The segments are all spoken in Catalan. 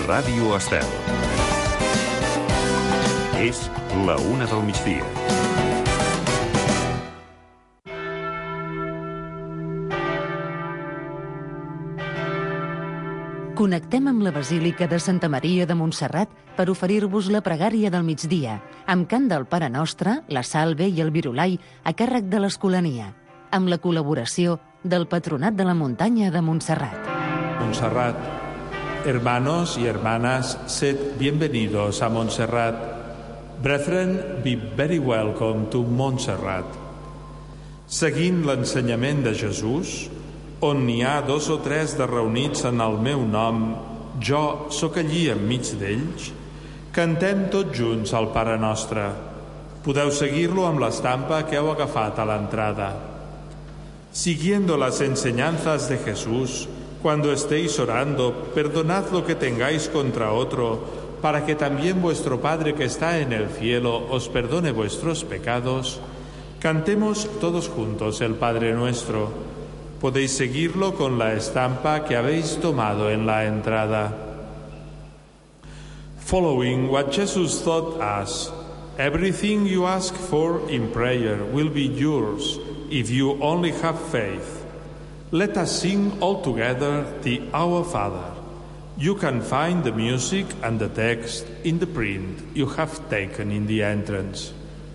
Ràdio Estel. És la 1 del migdia. Connectem amb la Basílica de Santa Maria de Montserrat per oferir-vos la pregària del migdia, amb cant del Pare Nostre, la Salve i el Virolai a càrrec de l'Escolania, amb la col·laboració del Patronat de la Muntanya de Montserrat. Montserrat, hermanos y hermanas, sed bienvenidos a Montserrat. Brethren, be very welcome to Montserrat. Seguint l'ensenyament de Jesús, on n'hi ha 2 o 3 de reunits en el meu nom, jo sóc allí enmig d'ells, cantem tots junts el Pare Nostre. Podeu seguir-lo amb l'estampa que heu agafat a l'entrada. Siguiendo las enseñanzas de Jesús, cuando estéis orando, perdonad lo que tengáis contra otro, para que también vuestro Padre que está en el cielo os perdone vuestros pecados. Cantemos todos juntos el Padre Nuestro. Podéis seguirlo con la estampa que habéis tomado en la entrada. Following what Jesus taught us, everything you ask for in prayer will be yours if you only have faith. Let us sing all together the Our Father. You can find the music and the text in the print you have taken in the entrance.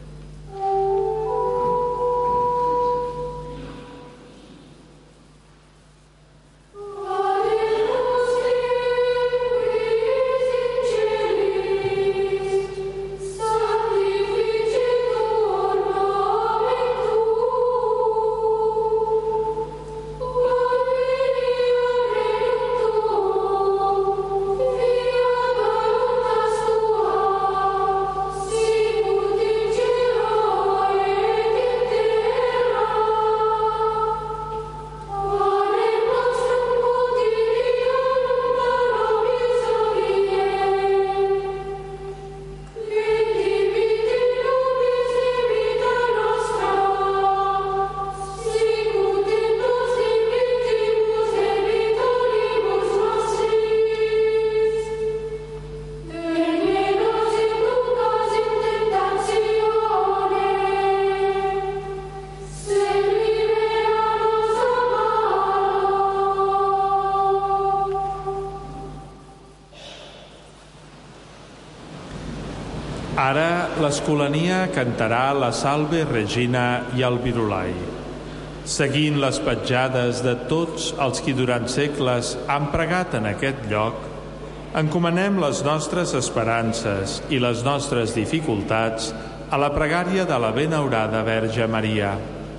Ara l'Escolania cantarà la Salve Regina i el Virolai. Seguint les petjades de tots els qui durant segles han pregat en aquest lloc, encomanem les nostres esperances i les nostres dificultats a la pregària de la benaurada Verge Maria.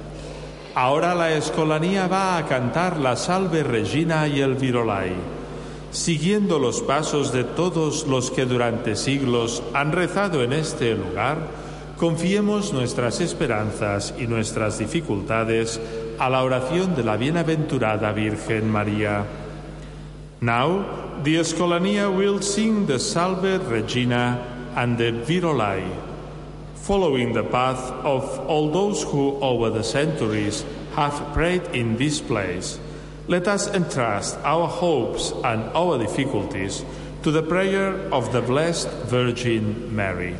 Ahora la Escolania va a cantar la Salve Regina y el Virolai. Siguiendo los pasos de todos los que durante siglos han rezado en este lugar, confiemos nuestras esperanzas y nuestras dificultades a la oración de la bienaventurada Virgen María. Now, the Escolania will sing the Salve Regina and the Virolai, following the path of all those who over the centuries have prayed in this place. Let us entrust our hopes and our difficulties to the prayer of the Blessed Virgin Mary.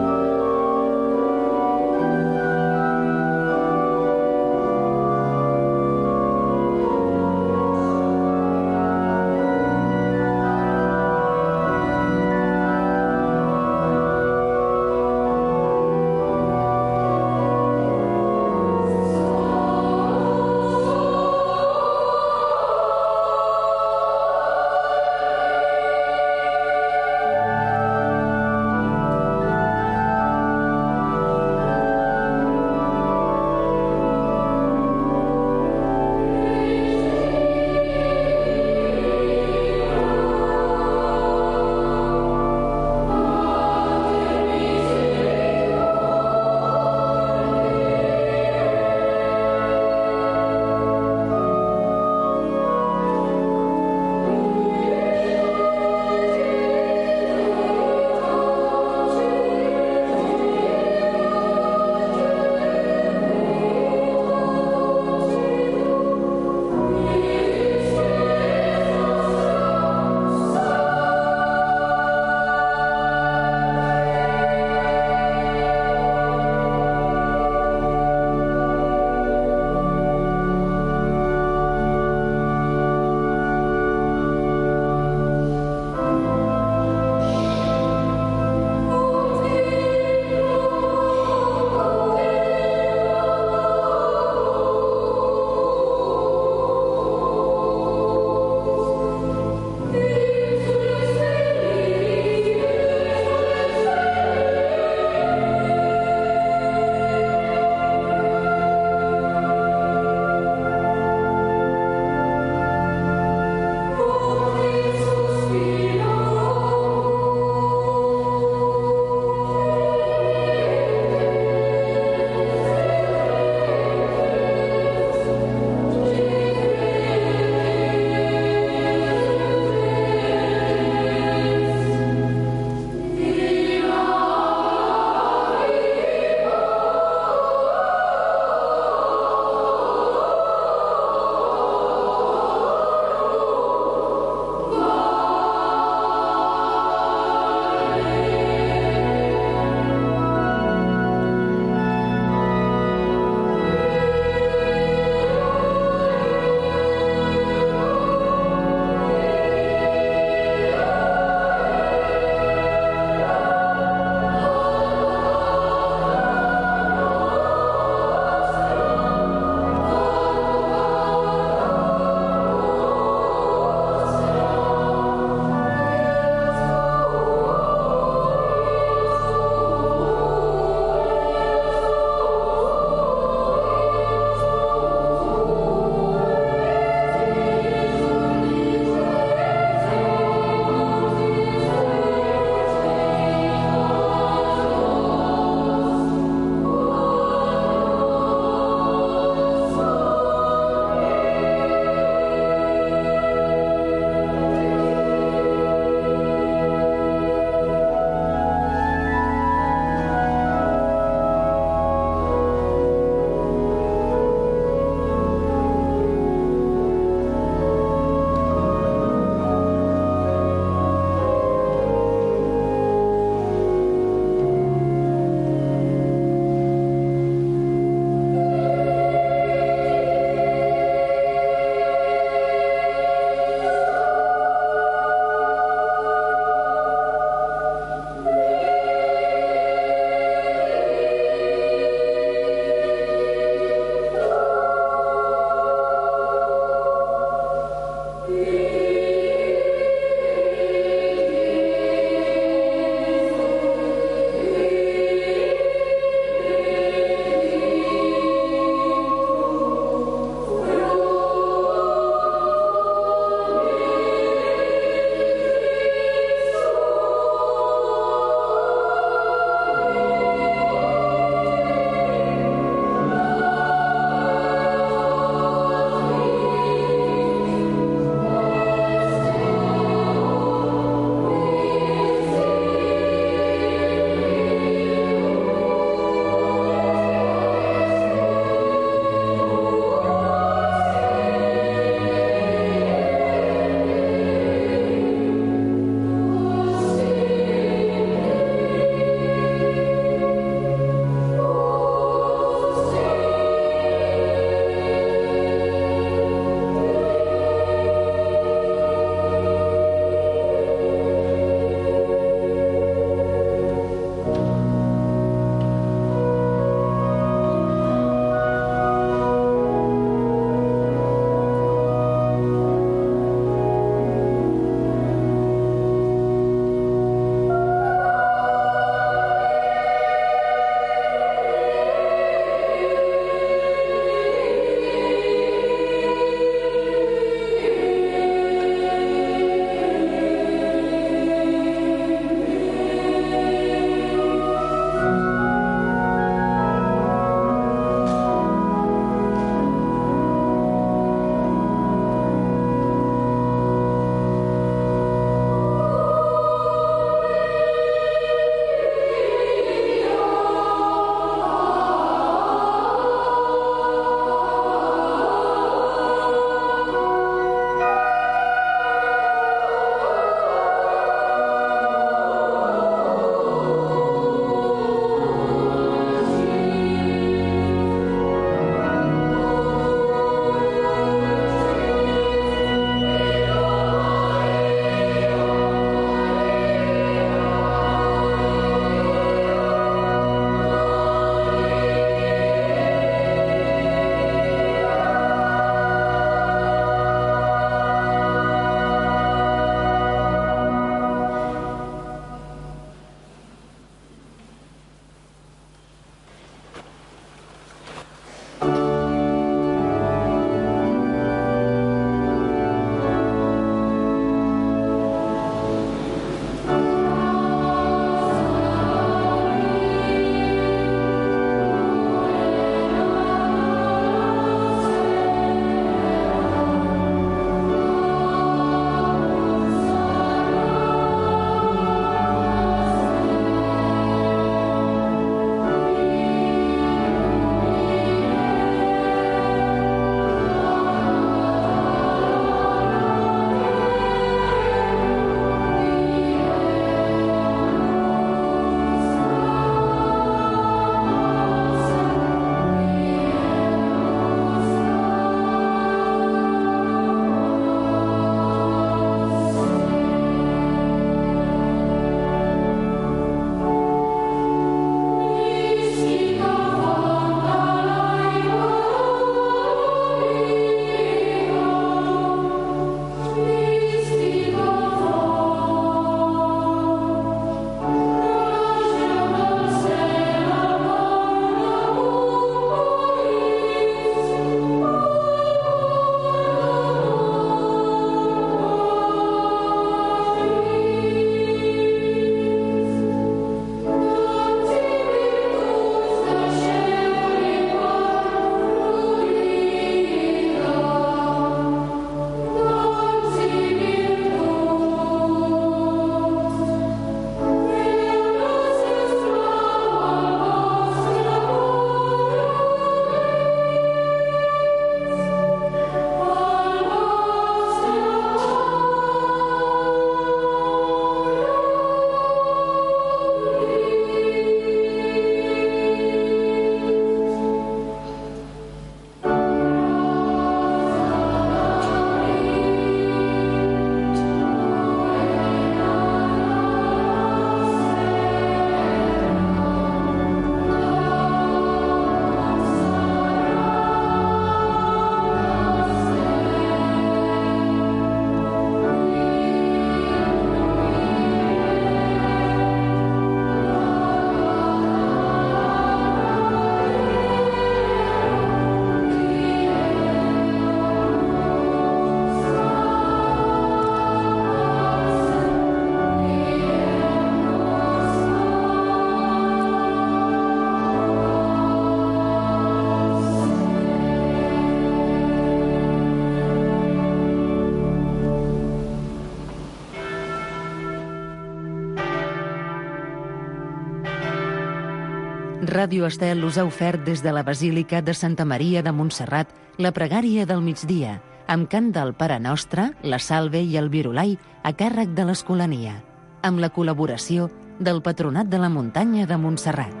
Ràdio Estel us ha ofert des de la Basílica de Santa Maria de Montserrat la pregària del migdia, amb cant del Pare Nostre, la Salve i el Virulai a càrrec de l'Escolania, amb la col·laboració del Patronat de la Muntanya de Montserrat.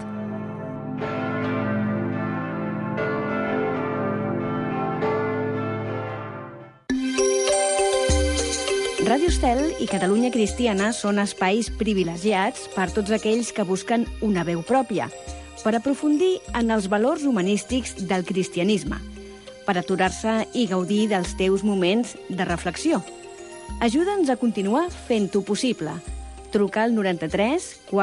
Ràdio Estel i Catalunya Cristiana són espais privilegiats per tots aquells que busquen una veu pròpia, per aprofundir en els valors humanístics del cristianisme, per aturar-se i gaudir dels teus moments de reflexió. Ajuda'ns a continuar fent-ho possible. Truca al 93